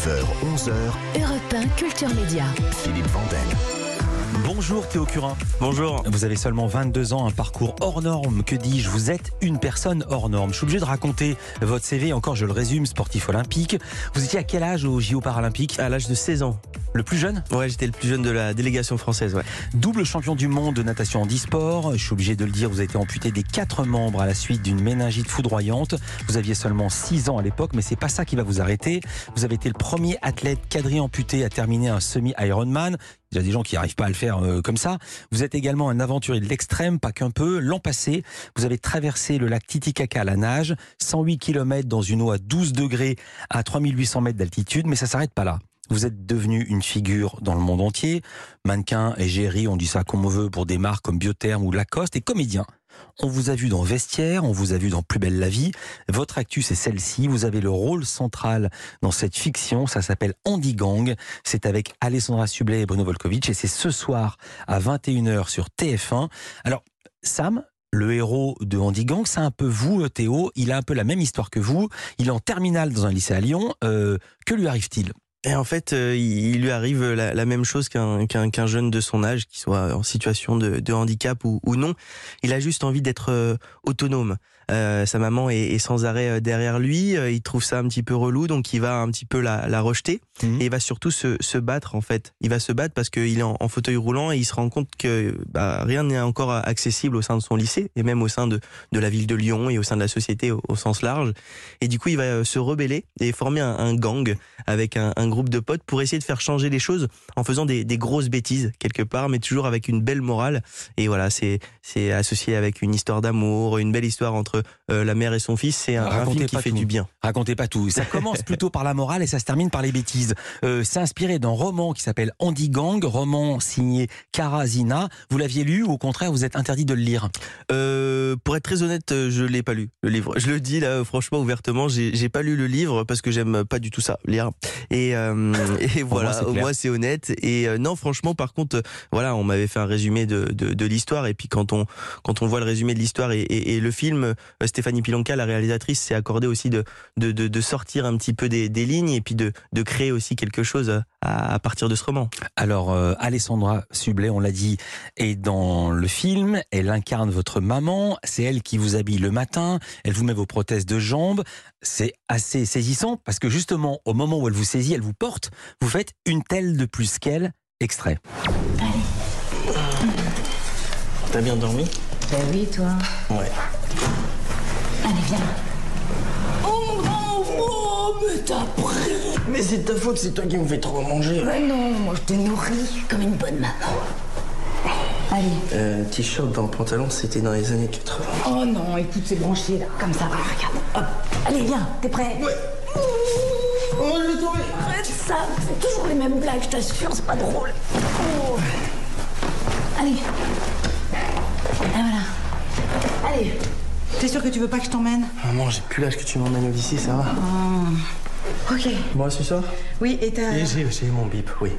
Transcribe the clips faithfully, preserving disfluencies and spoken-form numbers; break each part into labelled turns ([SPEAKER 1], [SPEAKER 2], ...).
[SPEAKER 1] heures, onze heures.
[SPEAKER 2] Europe un Culture Média.
[SPEAKER 1] Philippe Vandel.
[SPEAKER 3] Bonjour Théo Curin.
[SPEAKER 4] Bonjour.
[SPEAKER 3] Vous avez seulement vingt-deux ans, un parcours hors norme. Que dis-je ? Vous êtes une personne hors norme. Je suis obligé de raconter votre C V. Encore, je le résume, sportif olympique. Vous étiez à quel âge aux J O paralympiques ?
[SPEAKER 4] À l'âge de seize ans.
[SPEAKER 3] Le plus jeune ?
[SPEAKER 4] Ouais, j'étais le plus jeune de la délégation française, ouais.
[SPEAKER 3] Double champion du monde de natation handisport. Je suis obligé de le dire, vous avez été amputé des quatre membres à la suite d'une méningite foudroyante. Vous aviez seulement six ans à l'époque, mais c'est pas ça qui va vous arrêter. Vous avez été le premier athlète quadri-amputé à terminer un semi-Ironman. Il y a des gens qui n'arrivent pas à le faire euh, comme ça. Vous êtes également un aventurier de l'extrême, pas qu'un peu. L'an passé, vous avez traversé le lac Titicaca à la nage, cent huit kilomètres dans une eau à douze degrés à trois mille huit cents mètres d'altitude, mais ça s'arrête pas là. Vous êtes devenu une figure dans le monde entier. Mannequin, égérie, on dit ça comme on veut pour des marques comme Biotherm ou Lacoste, et comédien. On vous a vu dans Vestiaire, on vous a vu dans Plus belle la vie. Votre actu, c'est celle-ci. Vous avez le rôle central dans cette fiction. Ça s'appelle Andy Gang. C'est avec Alessandra Sublet et Bruno Volkovitch. Et c'est ce soir à vingt et une heures sur T F un. Alors, Sam, le héros de Andy Gang, c'est un peu vous, Théo. Il a un peu la même histoire que vous. Il est en terminale dans un lycée à Lyon. Euh, que lui arrive-t-il ?
[SPEAKER 4] Et en fait, euh, il lui arrive la, la même chose qu'un, qu'un, qu'un jeune de son âge, qui soit en situation de, de handicap ou, ou non. Il a juste envie d'être euh, autonome. Euh, sa maman est, est sans arrêt derrière lui. Euh, il trouve ça un petit peu relou, donc il va un petit peu la, la rejeter. Mmh. Et il va surtout se, se battre, en fait. Il va se battre parce qu'il est en, en fauteuil roulant et il se rend compte que bah, rien n'est encore accessible au sein de son lycée, et même au sein de, de la ville de Lyon et au sein de la société au, au sens large. Et du coup, il va se rebeller et former un, un gang avec un, un groupe de potes pour essayer de faire changer les choses en faisant des, des grosses bêtises quelque part, mais toujours avec une belle morale. Et voilà, c'est, c'est associé avec une histoire d'amour, une belle histoire entre euh, la mère et son fils. C'est un, un film qui fait
[SPEAKER 3] tout.
[SPEAKER 4] du bien.
[SPEAKER 3] Racontez pas tout. Ça commence plutôt par la morale et ça se termine par les bêtises. Euh, c'est inspiré d'un roman qui s'appelle Andy Gang, roman signé Cara Zina. Vous l'aviez lu ou au contraire vous êtes interdit de le lire ?
[SPEAKER 4] euh, Pour être très honnête, je l'ai pas lu, le livre. Je le dis là franchement ouvertement, j'ai, j'ai pas lu le livre parce que j'aime pas du tout ça, lire. Et, euh, et voilà, au moins c'est honnête. Et euh, non, franchement, par contre, euh, voilà, on m'avait fait un résumé de, de, de l'histoire. Et puis quand on quand on voit le résumé de l'histoire et, et, et le film, euh, Stéphanie Pilonka, la réalisatrice, s'est accordée aussi de de, de de sortir un petit peu des, des lignes et puis de de créer aussi quelque chose à, à partir de ce roman.
[SPEAKER 3] Alors, euh, Alessandra Sublet, on l'a dit, est dans le film. Elle incarne votre maman. C'est elle qui vous habille le matin. Elle vous met vos prothèses de jambes. C'est assez saisissant parce que justement, au moment où elle vous saisit, elle vous porte, vous faites une telle de plus qu'elle. Extrait.
[SPEAKER 5] Allez.
[SPEAKER 4] T'as bien dormi ?
[SPEAKER 5] Ben oui, toi.
[SPEAKER 4] Ouais.
[SPEAKER 5] Allez, viens. Oh, bravo, mais t'as pris.
[SPEAKER 6] Mais c'est de ta faute, c'est toi qui me fais trop manger.
[SPEAKER 5] Mais non, moi je te nourris comme une bonne maman. Allez.
[SPEAKER 6] Euh, t-shirt dans le pantalon, c'était dans les années quatre-vingts.
[SPEAKER 5] Oh non, écoute, c'est branché là, comme ça, voilà, regarde. Hop. Allez, viens, t'es prêt ?
[SPEAKER 6] Ouais. Oh, je vais tomber.
[SPEAKER 5] Arrête ça, c'est toujours les mêmes blagues, je t'assure, c'est pas drôle. Oh. Allez. Et voilà. Allez. T'es sûr que tu veux pas que je t'emmène ?
[SPEAKER 6] Maman, j'ai plus l'âge que tu m'emmènes au lycée, ça va ?
[SPEAKER 5] Oh. Ok.
[SPEAKER 6] Moi, ce soir ?
[SPEAKER 5] Oui, et t'as...
[SPEAKER 6] Et j'ai, j'ai mon bip, oui.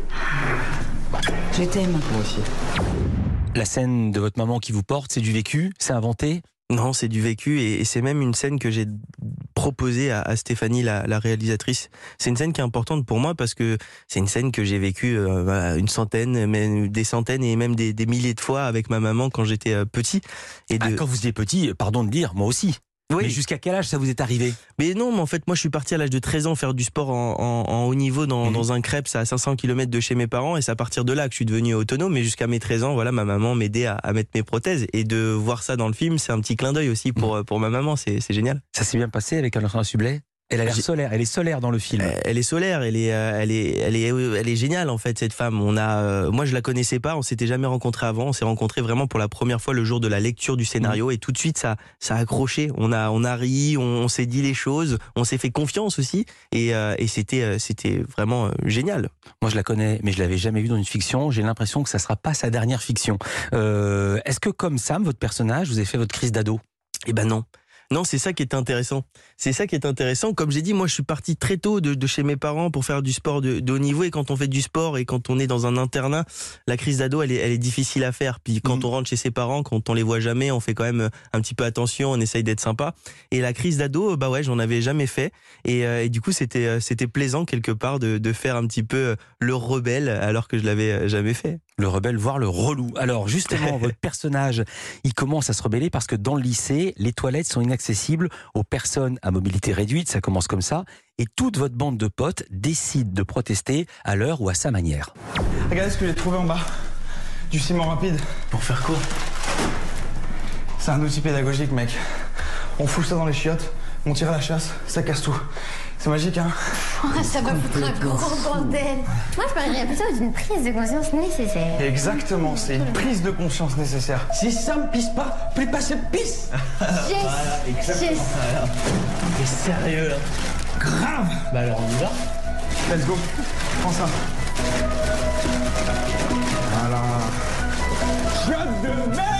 [SPEAKER 5] Je t'aime.
[SPEAKER 6] Moi aussi.
[SPEAKER 3] La scène de votre maman qui vous porte, c'est du vécu ? C'est inventé ?
[SPEAKER 4] Non, c'est du vécu et, et c'est même une scène que j'ai proposée à, à Stéphanie, la, la réalisatrice. C'est une scène qui est importante pour moi parce que c'est une scène que j'ai vécue euh, une centaine, même des centaines et même des, des milliers de fois avec ma maman quand j'étais euh, petit. Et de...
[SPEAKER 3] ah, quand vous étiez petit, pardon de dire, moi aussi.
[SPEAKER 4] Oui.
[SPEAKER 3] Mais jusqu'à quel âge ça vous est arrivé ?
[SPEAKER 4] Mais non, mais en fait, moi, je suis parti à l'âge de treize ans faire du sport en, en, en haut niveau dans, mmh. dans un crêpe, à cinq cents kilomètres de chez mes parents, et c'est à partir de là que je suis devenu autonome. Mais jusqu'à mes treize ans, voilà, ma maman m'aidait à, à mettre mes prothèses, et de voir ça dans le film, c'est un petit clin d'œil aussi pour mmh. pour ma maman. C'est c'est génial.
[SPEAKER 3] Ça s'est bien passé avec Alessandra Sublet ? Elle a l'air solaire, elle est solaire dans le film.
[SPEAKER 4] Elle est solaire, elle est, elle est, elle est, elle est géniale en fait cette femme. On a, euh, moi je la connaissais pas, on s'était jamais rencontrés avant. On s'est rencontrés vraiment pour la première fois le jour de la lecture du scénario mmh. et tout de suite ça, ça a accroché. On a, on a ri, on, on s'est dit les choses, on s'est fait confiance aussi et, euh, et c'était, c'était vraiment euh, génial.
[SPEAKER 3] Moi je la connais, mais je l'avais jamais vue dans une fiction. J'ai l'impression que ça sera pas sa dernière fiction. Euh, est-ce que comme Sam, votre personnage, vous avez fait votre crise d'ado ?
[SPEAKER 4] Eh ben non. Non, c'est ça qui est intéressant. C'est ça qui est intéressant. Comme j'ai dit, moi, je suis parti très tôt de, de chez mes parents pour faire du sport de, de haut niveau. Et quand on fait du sport et quand on est dans un internat, la crise d'ado, elle est, elle est difficile à faire. Puis quand mmh. on rentre chez ses parents, quand on les voit jamais, on fait quand même un petit peu attention, on essaye d'être sympa. Et la crise d'ado, bah ouais, j'en avais jamais fait. Et, euh, et du coup, c'était, c'était plaisant quelque part de, de faire un petit peu le rebelle alors que je l'avais jamais fait.
[SPEAKER 3] Le rebelle, voire le relou. Alors justement, votre personnage, il commence à se rebeller parce que dans le lycée, les toilettes sont inaccessibles aux personnes à mobilité réduite, ça commence comme ça, et toute votre bande de potes décide de protester à leur ou à sa manière.
[SPEAKER 1] Regardez ce que j'ai trouvé en bas, du ciment rapide.
[SPEAKER 6] Pour faire quoi?
[SPEAKER 1] C'est un outil pédagogique, mec. On fout ça dans les chiottes, on tire à la chasse, ça casse tout. C'est magique, hein?
[SPEAKER 7] Oh, ça va foutre un gros bordel. Moi, je parlerais plutôt d'une prise de conscience nécessaire.
[SPEAKER 1] Exactement, c'est une prise de conscience nécessaire.
[SPEAKER 8] Si ça me pisse pas, plus pas se pisse.
[SPEAKER 7] Yes.
[SPEAKER 8] Voilà, exactement.
[SPEAKER 7] Yes.
[SPEAKER 8] T'es sérieux, là? Grave. Bah alors, on y va.
[SPEAKER 1] Let's go. Prends ça. Voilà. Shot de merde!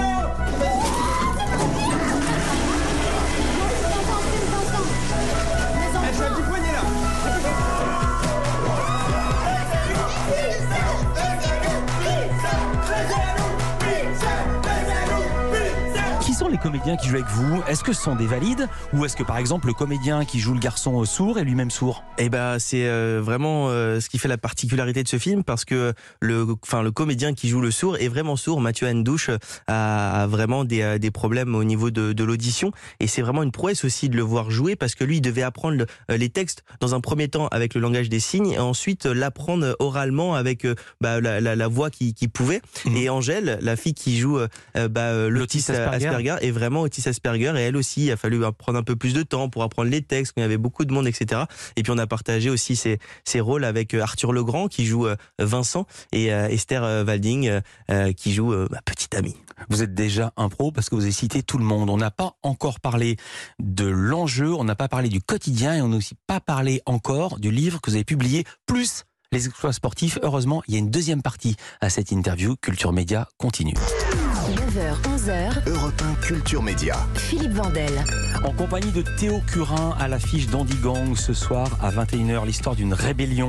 [SPEAKER 3] Qui sont les comédiens qui jouent avec vous? Est-ce que ce sont des valides ou est-ce que par exemple le comédien qui joue le garçon sourd est lui-même sourd?
[SPEAKER 4] Eh ben c'est euh, vraiment euh, ce qui fait la particularité de ce film, parce que le, enfin le comédien qui joue le sourd est vraiment sourd. Mathieu Andouche a, a vraiment des, des problèmes au niveau de, de l'audition, et c'est vraiment une prouesse aussi de le voir jouer, parce que lui il devait apprendre le, les textes dans un premier temps avec le langage des signes et ensuite l'apprendre oralement avec euh, bah, la, la, la voix qui, qui pouvait. Mmh. Et Angèle, la fille qui joue euh, bah, l'autisme Asperger, Asperger est vraiment autisme Asperger, et elle aussi, il a fallu prendre un peu plus de temps pour apprendre les textes, quand il y avait beaucoup de monde, et cetera. Et puis on a partagé aussi ses, ses rôles avec Arthur Legrand qui joue Vincent, et euh, Esther Walding euh, qui joue euh, ma petite amie.
[SPEAKER 3] Vous êtes déjà un pro parce que vous avez cité tout le monde. On n'a pas encore parlé de l'enjeu, on n'a pas parlé du quotidien, et on n'a aussi pas parlé encore du livre que vous avez publié, plus les exploits sportifs. Heureusement, il y a une deuxième partie à cette interview. Culture Média continue.
[SPEAKER 2] neuf heures, onze heures.
[SPEAKER 9] Europe un Culture Média.
[SPEAKER 2] Philippe Vandel.
[SPEAKER 3] En compagnie de Théo Curin à l'affiche d'Andy Gang ce soir à vingt et une heures, l'histoire d'une rébellion.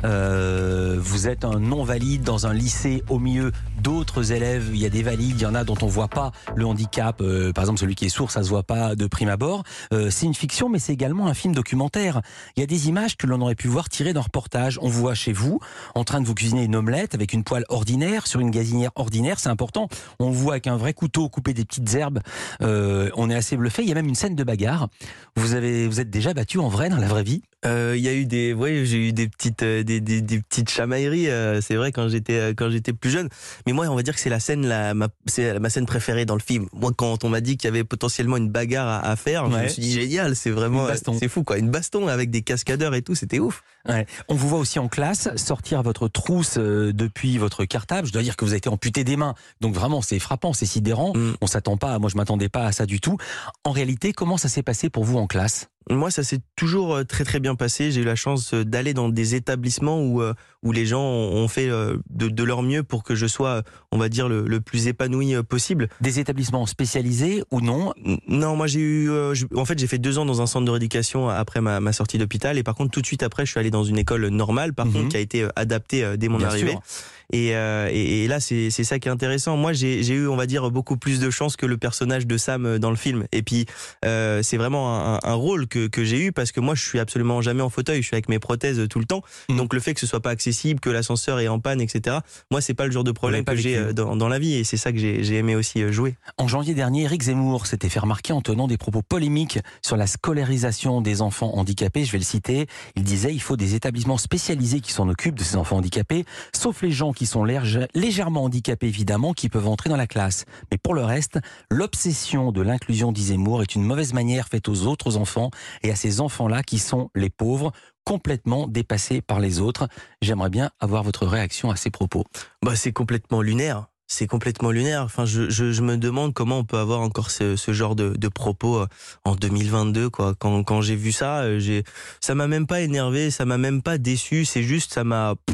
[SPEAKER 3] Euh, vous êtes un non-valide dans un lycée au milieu d'autres élèves. Il y a des valides, il y en a dont on voit pas le handicap. Euh, par exemple, celui qui est sourd, ça se voit pas de prime abord. Euh, c'est une fiction, mais c'est également un film documentaire. Il y a des images que l'on aurait pu voir tirées d'un reportage. On vous voit chez vous, en train de vous cuisiner une omelette avec une poêle ordinaire, sur une gazinière ordinaire, c'est important. On vous voit avec un vrai couteau couper des petites herbes. Euh, on est assez bluffé. Il y a même une scène de bagarre. Vous avez, vous êtes déjà battu en vrai dans la vraie vie?
[SPEAKER 4] Euh, il y a eu des, ouais, j'ai eu des petites, euh, des, des, des petites chamailleries. Euh, c'est vrai quand j'étais, euh, quand j'étais plus jeune. Mais moi, on va dire que c'est la scène, la, ma, c'est ma scène préférée dans le film. Moi, quand on m'a dit qu'il y avait potentiellement une bagarre à, à faire, ouais. je me suis dit génial. C'est vraiment, c'est fou quoi, une baston avec des cascadeurs et tout, c'était ouf.
[SPEAKER 3] Ouais. On vous voit aussi en classe sortir votre trousse euh, depuis votre cartable. Je dois dire que vous avez été amputé des mains. Donc vraiment, c'est frappant, c'est sidérant. Mm. On s'attend pas. Moi, je m'attendais pas à ça du tout. En réalité, comment ça s'est passé pour vous en classe?
[SPEAKER 4] Moi, ça s'est toujours très très bien passé. J'ai eu la chance d'aller dans des établissements où où les gens ont fait de, de leur mieux pour que je sois, on va dire, le, le plus épanoui possible.
[SPEAKER 3] Des établissements spécialisés ou non?
[SPEAKER 4] Non, moi j'ai eu, euh, je, en fait, j'ai fait deux ans dans un centre de rééducation après ma, ma sortie d'hôpital, et par contre tout de suite après, je suis allé dans une école normale, par mmh. contre, qui a été adaptée dès mon bien arrivée. Sûr. Et, euh, et, et là, c'est, c'est ça qui est intéressant. Moi, j'ai, j'ai eu, on va dire, beaucoup plus de chance que le personnage de Sam dans le film. Et puis, euh, c'est vraiment un, un rôle que, que j'ai eu, parce que moi, je suis absolument jamais en fauteuil. Je suis avec mes prothèses tout le temps. Mmh. Donc, le fait que ce soit pas accessible, que l'ascenseur est en panne, et cetera. Moi, c'est pas le genre de problème que j'ai dans, dans la vie. Et c'est ça que j'ai, j'ai aimé aussi jouer.
[SPEAKER 3] En janvier dernier, Éric Zemmour s'était fait remarquer en tenant des propos polémiques sur la scolarisation des enfants handicapés. Je vais le citer. Il disait, il faut des établissements spécialisés qui s'en occupent de ces enfants handicapés, sauf les gens qui sont légèrement handicapés, évidemment, qui peuvent entrer dans la classe. Mais pour le reste, l'obsession de l'inclusion, dit Zemmour, est une mauvaise manière faite aux autres enfants et à ces enfants-là qui sont les pauvres, complètement dépassés par les autres. J'aimerais bien avoir votre réaction à ces propos.
[SPEAKER 4] Bah, c'est complètement lunaire. C'est complètement lunaire. Enfin, je, je, je me demande comment on peut avoir encore ce, ce genre de, de propos en deux mille vingt-deux, quoi. Quand, quand j'ai vu ça, j'ai, ça m'a même pas énervé, ça m'a même pas déçu. C'est juste, ça m'a,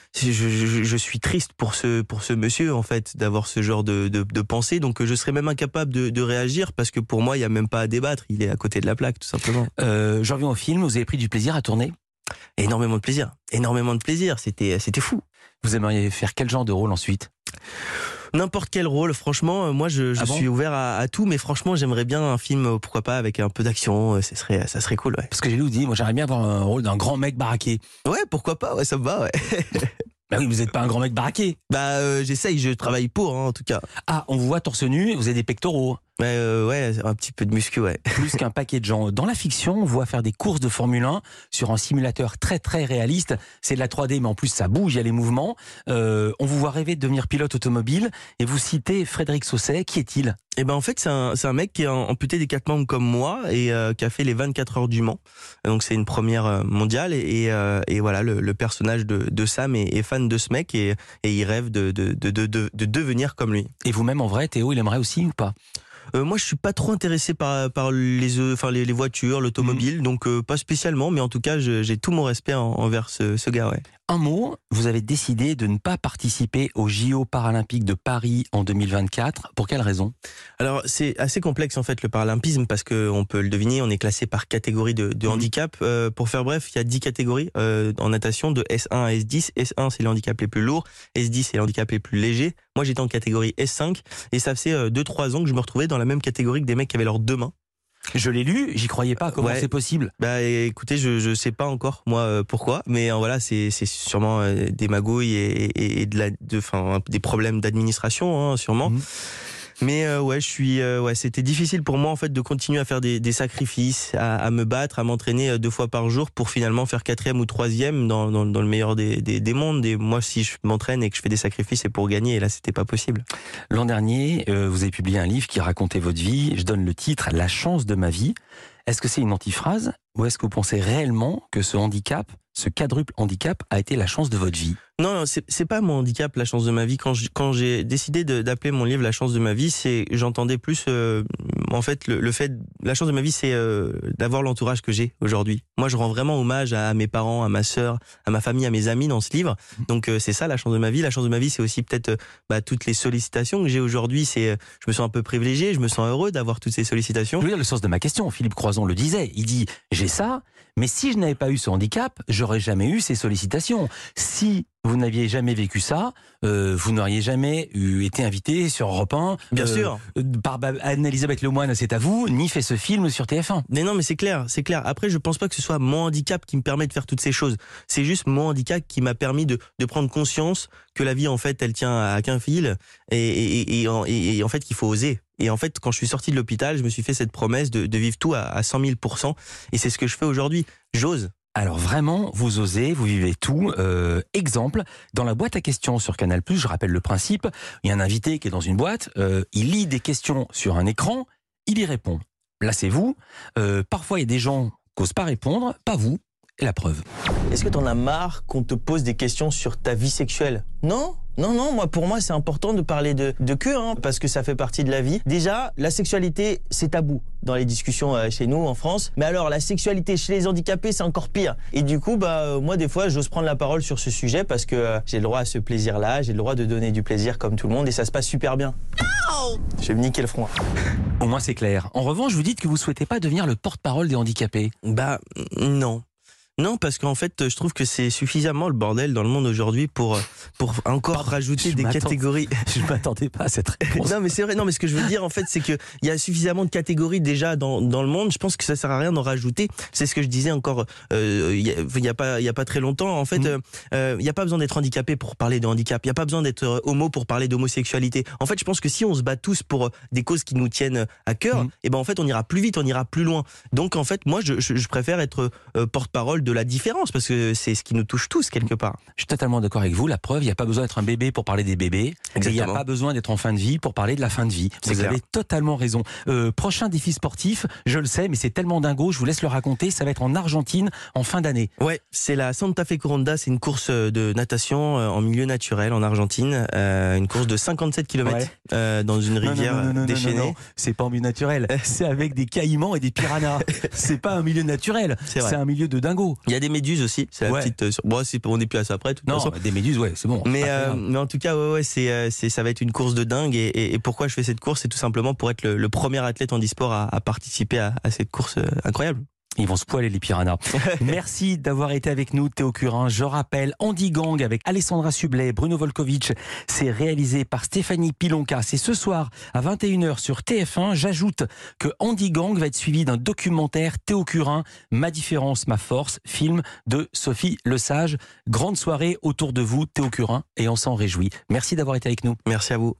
[SPEAKER 4] je, je, je suis triste pour ce pour ce monsieur en fait d'avoir ce genre de, de, de pensée. Donc je serais même incapable de, de réagir parce que pour moi il y a même pas à débattre. Il est à côté de la plaque tout simplement.
[SPEAKER 3] Euh, J'en reviens au film. Vous avez pris du plaisir à tourner?
[SPEAKER 4] Énormément de plaisir, énormément de plaisir. C'était c'était fou.
[SPEAKER 3] Vous aimeriez faire quel genre de rôle ensuite?
[SPEAKER 4] N'importe quel rôle, franchement, moi je, je
[SPEAKER 3] ah bon
[SPEAKER 4] suis ouvert à, à tout, mais franchement j'aimerais bien un film, pourquoi pas, avec un peu d'action, ça serait, ça serait cool, ouais.
[SPEAKER 3] Parce que j'ai lu, dit, moi j'aimerais bien avoir un rôle d'un grand mec baraqué.
[SPEAKER 4] Ouais, pourquoi pas, ouais, ça me va, ouais.
[SPEAKER 3] Bah oui, vous n'êtes pas un grand mec baraqué.
[SPEAKER 4] Bah euh, j'essaye, je travaille pour, hein, en tout cas.
[SPEAKER 3] Ah, on vous voit torse nu, vous avez des pectoraux.
[SPEAKER 4] Ouais, euh, ouais, un petit peu de muscu, ouais.
[SPEAKER 3] Plus qu'un paquet de gens. Dans la fiction, on voit faire des courses de Formule un sur un simulateur très très réaliste. C'est de la trois D, mais en plus ça bouge, il y a les mouvements. Euh, on vous voit rêver de devenir pilote automobile et vous citez Frédéric Sausset. Qui est-il?
[SPEAKER 4] Eh ben en fait c'est un, c'est un mec qui est amputé des quatre membres comme moi et euh, qui a fait les vingt-quatre heures du Mans. Donc c'est une première mondiale et, et, euh, et voilà le, le personnage de, de Sam est, est fan de ce mec et, et il rêve de, de, de, de, de, de devenir comme lui.
[SPEAKER 3] Et vous-même en vrai, Théo, il aimerait aussi ou pas?
[SPEAKER 4] Euh, moi, je suis pas trop intéressé par par les euh, enfin les, les voitures, l'automobile, mmh. donc euh, pas spécialement, mais en tout cas, je, j'ai tout mon respect en, envers ce, ce gars. Ouais.
[SPEAKER 3] Un mot, vous avez décidé de ne pas participer aux J O paralympiques de Paris en deux mille vingt-quatre. Pour quelle raison?
[SPEAKER 4] Alors, c'est assez complexe en fait le paralympisme parce que on peut le deviner, on est classé par catégorie de, de mmh. handicap. Euh, pour faire bref, il y a dix catégories euh, en natation de S un à S dix. S un, c'est les handicaps les plus lourds. S dix, c'est les handicaps les plus légers. Moi, j'étais en catégorie S cinq et ça faisait deux trois ans que je me retrouvais dans la même catégorie que des mecs qui avaient leurs deux mains.
[SPEAKER 3] Je l'ai lu, j'y croyais pas. Comment ouais. c'est possible?
[SPEAKER 4] Bah écoutez, je je sais pas encore moi euh, pourquoi, mais euh, voilà, c'est c'est sûrement euh, des magouilles et, et, et de la de enfin des problèmes d'administration, hein, sûrement. Mmh. Mais euh, ouais, je suis euh, ouais, c'était difficile pour moi en fait de continuer à faire des, des sacrifices, à, à me battre, à m'entraîner deux fois par jour pour finalement faire quatrième ou troisième dans dans, dans le meilleur des, des des mondes. Et moi, si je m'entraîne et que je fais des sacrifices, c'est pour gagner. Et là, c'était pas possible.
[SPEAKER 3] L'an dernier, euh, vous avez publié un livre qui racontait votre vie. Je donne le titre La chance de ma vie. Est-ce que c'est une antiphrase ou est-ce que vous pensez réellement que ce handicap, ce quadruple handicap, a été la chance de votre vie?
[SPEAKER 4] Non, non, c'est, c'est pas mon handicap, la chance de ma vie. Quand, je, quand j'ai décidé de, d'appeler mon livre La chance de ma vie, c'est j'entendais plus euh, en fait le, le fait la chance de ma vie, c'est euh, d'avoir l'entourage que j'ai aujourd'hui. Moi, je rends vraiment hommage à, à mes parents, à ma sœur, à ma famille, à mes amis dans ce livre. Donc euh, c'est ça la chance de ma vie. La chance de ma vie, c'est aussi peut-être euh, bah, toutes les sollicitations que j'ai aujourd'hui. C'est, euh, je me sens un peu privilégié, je me sens heureux d'avoir toutes ces sollicitations.
[SPEAKER 3] Je veux dire le sens de ma question. Philippe Croison le disait. Il dit j'ai ça, mais si je n'avais pas eu ce handicap, j'aurais jamais eu ces sollicitations. Si vous n'aviez jamais vécu ça, euh, vous n'auriez jamais eu, été invité sur Europe un.
[SPEAKER 4] Bien
[SPEAKER 3] euh,
[SPEAKER 4] sûr.
[SPEAKER 3] Par Anne-Elisabeth Lemoine, c'est à vous, ni fait ce film sur T F un.
[SPEAKER 4] Mais non, mais c'est clair, c'est clair. Après, je pense pas que ce soit mon handicap qui me permet de faire toutes ces choses. C'est juste mon handicap qui m'a permis de, de prendre conscience que la vie, en fait, elle tient à qu'un fil et, et, et, et, et en fait, qu'il faut oser. Et en fait, quand je suis sorti de l'hôpital, je me suis fait cette promesse de, de vivre tout à, à cent mille pour cent. Et c'est ce que je fais aujourd'hui. J'ose.
[SPEAKER 3] Alors vraiment, vous osez, vous vivez tout. Euh, exemple, dans la boîte à questions sur Canal plus, je rappelle le principe, il y a un invité qui est dans une boîte, euh, il lit des questions sur un écran, il y répond. Là, c'est vous. Euh, parfois, il y a des gens qui n'osent pas répondre, pas vous. Et la preuve.
[SPEAKER 6] Est-ce que t'en as marre qu'on te pose des questions sur ta vie sexuelle? Non, non, non, moi, pour moi, c'est important de parler de, de queue, hein, parce que ça fait partie de la vie. Déjà, la sexualité, c'est tabou dans les discussions euh, chez nous, en France. Mais alors, la sexualité chez les handicapés, c'est encore pire. Et du coup, bah, euh, moi, des fois, j'ose prendre la parole sur ce sujet parce que euh, j'ai le droit à ce plaisir-là, j'ai le droit de donner du plaisir comme tout le monde et ça se passe super bien. Oh, je vais me niquer le front.
[SPEAKER 3] Au moins, c'est clair. En revanche, vous dites que vous souhaitez pas devenir le porte-parole des handicapés.
[SPEAKER 4] Bah, non. Non, parce qu'en fait, je trouve que c'est suffisamment le bordel dans le monde aujourd'hui pour pour encore Pardon, rajouter des catégories.
[SPEAKER 3] Je m'attendais pas à cette réponse.
[SPEAKER 4] Non, mais c'est vrai. Non, mais ce que je veux dire, en fait, c'est que il y a suffisamment de catégories déjà dans dans le monde. Je pense que ça sert à rien d'en rajouter. C'est ce que je disais encore. Euh, il y a, il y a pas il y a pas très longtemps. En fait, mmh. euh, il y a pas besoin d'être handicapé pour parler de handicap. Il y a pas besoin d'être homo pour parler d'homosexualité. En fait, je pense que si on se bat tous pour des causes qui nous tiennent à cœur, mmh. et ben en fait, on ira plus vite, on ira plus loin. Donc, en fait, moi, je je, je préfère être euh, porte-parole de la différence parce que c'est ce qui nous touche tous quelque part.
[SPEAKER 3] Je suis totalement d'accord avec vous. La preuve, il n'y a pas besoin d'être un bébé pour parler des bébés. Il n'y a pas besoin d'être en fin de vie pour parler de la fin de vie. C'est vous clair. Avez totalement raison. Euh, prochain défi sportif, je le sais, mais c'est tellement dingo, je vous laisse le raconter. Ça va être en Argentine en fin d'année.
[SPEAKER 4] Ouais, c'est la Santa Fe Coronda. C'est une course de natation en milieu naturel en Argentine. Euh, une course de cinquante-sept kilomètres ouais. euh, dans une rivière non, non, non, non, déchaînée. Non, non, non.
[SPEAKER 3] C'est pas en milieu naturel. C'est avec des caïmans et des piranhas. C'est pas un milieu naturel. C'est, c'est un milieu de dingo.
[SPEAKER 4] Il y a des méduses aussi. C'est la
[SPEAKER 3] Ouais.
[SPEAKER 4] petite. euh, sur- Bon, c'est- on n'est plus à ça près. De toute
[SPEAKER 3] Non,
[SPEAKER 4] façon.
[SPEAKER 3] des méduses, ouais, c'est bon.
[SPEAKER 4] Mais,
[SPEAKER 3] Pas très
[SPEAKER 4] euh,
[SPEAKER 3] grave.
[SPEAKER 4] mais en tout cas, ouais, ouais, c'est, euh, c'est, ça va être une course de dingue. Et, et, et pourquoi je fais cette course, c'est tout simplement pour être le, le premier athlète handisport à, à participer à, à cette course euh, incroyable.
[SPEAKER 3] Ils vont se poiler les piranhas. Merci d'avoir été avec nous, Théo Curin. Je rappelle, Handi Gang avec Alessandra Sublet, Bruno Volkovitch. C'est réalisé par Stéphanie Pilonka. C'est ce soir à vingt et une heures sur T F un. J'ajoute que Handi Gang va être suivi d'un documentaire Théo Curin, Ma différence, ma force, film de Sophie Lesage. Grande soirée autour de vous, Théo Curin, et on s'en réjouit. Merci d'avoir été avec nous.
[SPEAKER 4] Merci à vous.